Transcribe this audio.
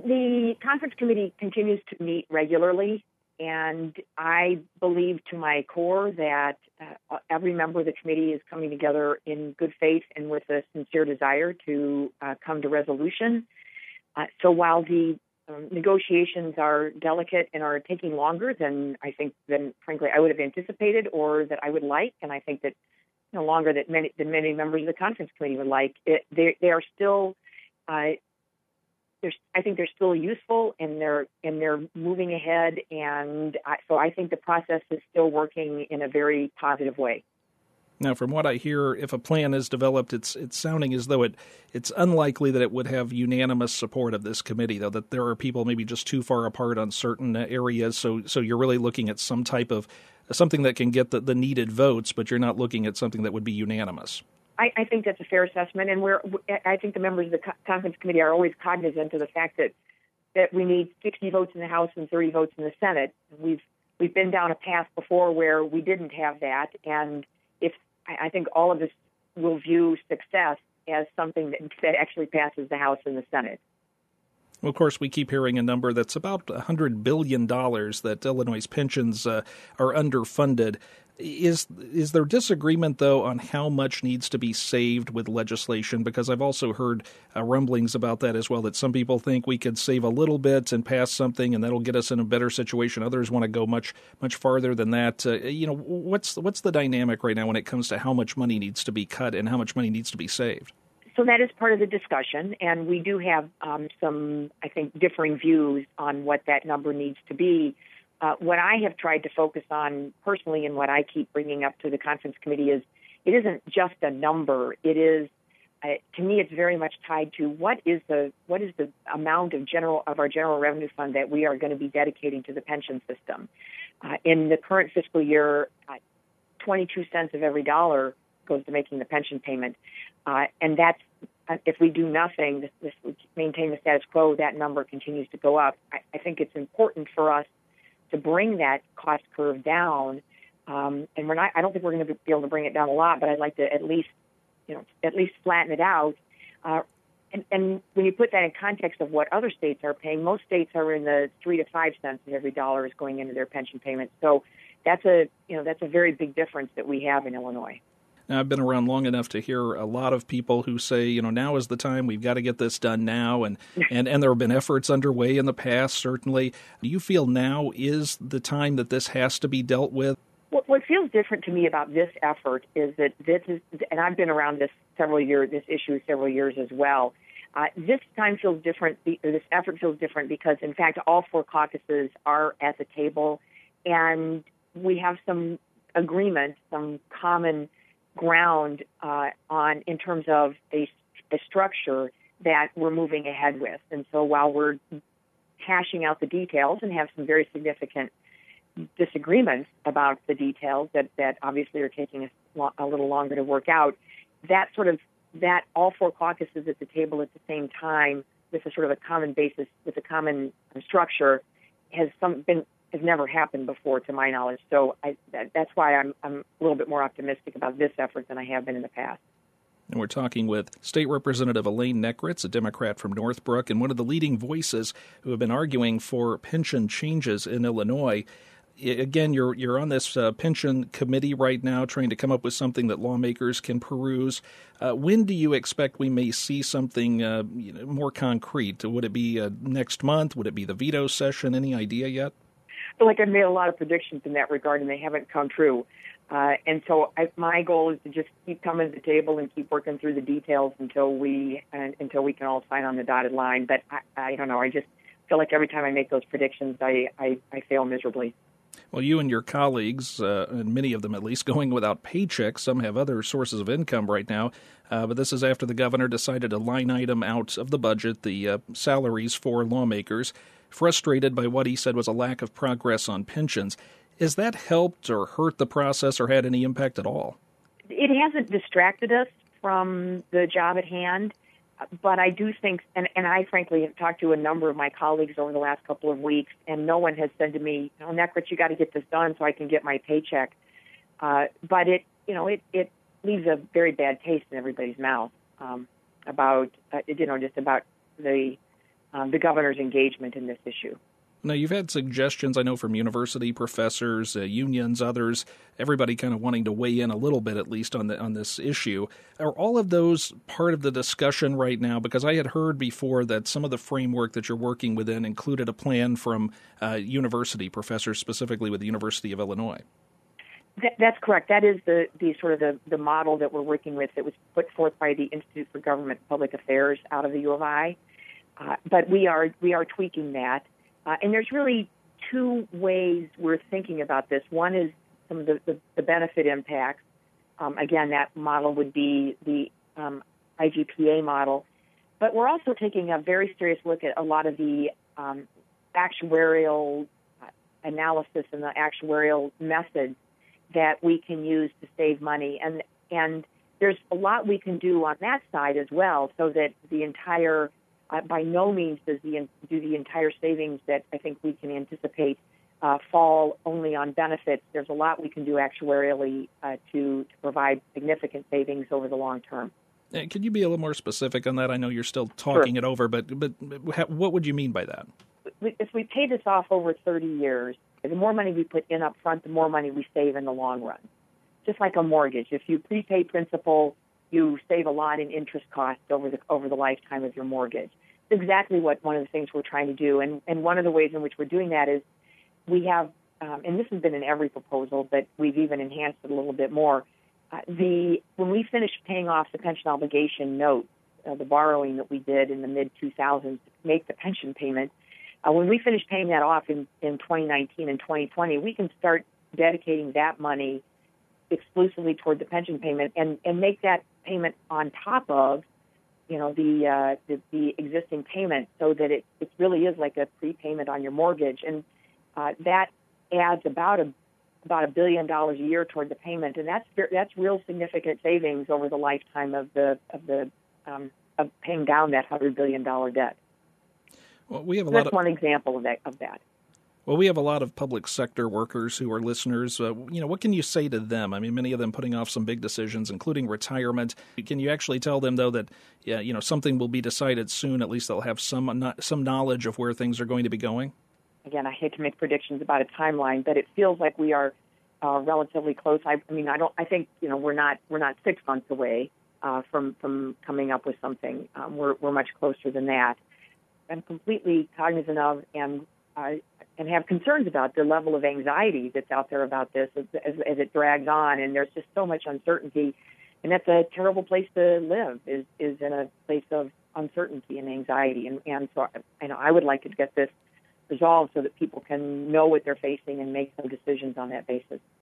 The conference committee continues to meet regularly, and I believe to my core that every member of the committee is coming together in good faith and with a sincere desire to come to resolution. So while the negotiations are delicate and are taking longer than frankly I would have anticipated or that I would like, and I think that longer than many members of the conference committee would like, they are still. I think they're still useful, and they're moving ahead, and so I think the process is still working in a very positive way. Now, from what I hear, if a plan is developed, it's sounding as though it's unlikely that it would have unanimous support of this committee, though, that there are people maybe just too far apart on certain areas. So you're really looking at some type of something that can get the needed votes, but you're not looking at something that would be unanimous. I think that's a fair assessment, and I think the members of the conference committee are always cognizant of the fact that we need 60 votes in the House and 30 votes in the Senate. We've been down a path before where we didn't have that, and I think all of us will view success as something that actually passes the House and the Senate. Well, of course, we keep hearing a number that's about $100 billion that Illinois' pensions are underfunded. Is there disagreement, though, on how much needs to be saved with legislation? Because I've also heard rumblings about that as well, that some people think we could save a little bit and pass something, and that'll get us in a better situation. Others want to go much, much farther than that. What's the dynamic right now when it comes to how much money needs to be cut and how much money needs to be saved? So that is part of the discussion, and we do have some, I think, differing views on what that number needs to be. What I have tried to focus on personally, and what I keep bringing up to the conference committee, is it isn't just a number. It is, to me, it's very much tied to what is the amount of our general revenue fund that we are going to be dedicating to the pension system. In the current fiscal year, 22 cents of every dollar goes to making the pension payment, and that's if we do nothing, this maintain the status quo, that number continues to go up. I think it's important for us to bring that cost curve down, and I don't think we're going to be able to bring it down a lot, but I'd like to at least flatten it out. And when you put that in context of what other states are paying, most states are in the 3 to 5 cents of every dollar is going into their pension payments. So that's a very big difference that we have in Illinois. Now, I've been around long enough to hear a lot of people who say, now is the time, we've got to get this done now, and there have been efforts underway in the past, certainly. Do you feel now is the time that this has to be dealt with? What feels different to me about this effort is that this is, and I've been around this issue several years as well, this time feels different, this effort feels different because, in fact, all four caucuses are at the table, and we have some agreement, some common ground in terms of a structure that we're moving ahead with. And so while we're hashing out the details and have some very significant disagreements about the details that obviously are taking a little longer to work out, that all four caucuses at the table at the same time with a sort of a common basis, with a common structure, has never happened before, to my knowledge. So that's why I'm a little bit more optimistic about this effort than I have been in the past. And we're talking with State Representative Elaine Nekritz, a Democrat from Northbrook, and one of the leading voices who have been arguing for pension changes in Illinois. Again, you're on this pension committee right now trying to come up with something that lawmakers can peruse. When do you expect we may see something more concrete? Would it be next month? Would it be the veto session? Any idea yet? Like I've made a lot of predictions in that regard, and they haven't come true. And so my goal is to just keep coming to the table and keep working through the details until we can all sign on the dotted line. But I don't know. I just feel like every time I make those predictions, I fail miserably. Well, you and your colleagues, and many of them at least, going without paychecks. Some have other sources of income right now. But this is after the governor decided to line item out of the budget the salaries for lawmakers, frustrated by what he said was a lack of progress on pensions. Has that helped or hurt the process or had any impact at all? It hasn't distracted us from the job at hand, but I do think, and I frankly have talked to a number of my colleagues over the last couple of weeks, and no one has said to me, Nekritz, you got to get this done so I can get my paycheck. But it leaves a very bad taste in everybody's mouth about the the governor's engagement in this issue. Now, you've had suggestions, I know, from university professors, unions, others, everybody kind of wanting to weigh in a little bit, at least, on this issue. Are all of those part of the discussion right now? Because I had heard before that some of the framework that you're working within included a plan from university professors, specifically with the University of Illinois. That's correct. That is the sort of the model that we're working with that was put forth by the Institute for Government and Public Affairs out of the U of I. But we are tweaking that. And there's really two ways we're thinking about this. One is some of the benefit impacts. Again, that model would be the IGPA model. But we're also taking a very serious look at a lot of the actuarial analysis and the actuarial methods that we can use to save money. And there's a lot we can do on that side as well, so that the entire by no means do the entire savings that I think we can anticipate fall only on benefits. There's a lot we can do actuarially to provide significant savings over the long term. Can you be a little more specific on that? I know you're still talking it over, but what would you mean by that? If we pay this off over 30 years, the more money we put in up front, the more money we save in the long run. Just like a mortgage. If you prepay principal, you save a lot in interest costs over the lifetime of your mortgage. It's exactly one of the things we're trying to do. And one of the ways in which we're doing that is we have, and this has been in every proposal, but we've even enhanced it a little bit more. When we finish paying off the pension obligation note, the borrowing that we did in the mid-2000s to make the pension payment, when we finish paying that off in 2019 and 2020, we can start dedicating that money exclusively toward the pension payment and make that payment on top of the existing payment, so that it really is like a prepayment on your mortgage, and that adds about $1 billion a year toward the payment, and that's real significant savings over the lifetime of paying down that $100 billion debt. Well, we have that's one example of that. Well, we have a lot of public sector workers who are listeners. What can you say to them? I mean, many of them putting off some big decisions, including retirement. Can you actually tell them, though, that something will be decided soon? At least they'll have some knowledge of where things are going to be going? Again, I hate to make predictions about a timeline, but it feels like we are relatively close. I think we're not 6 months away from coming up with something. We're much closer than that. I'm completely cognizant of and have concerns about the level of anxiety that's out there about this as it drags on, and there's just so much uncertainty, and that's a terrible place to live, is in a place of uncertainty and anxiety, and so I would like to get this resolved so that people can know what they're facing and make some decisions on that basis.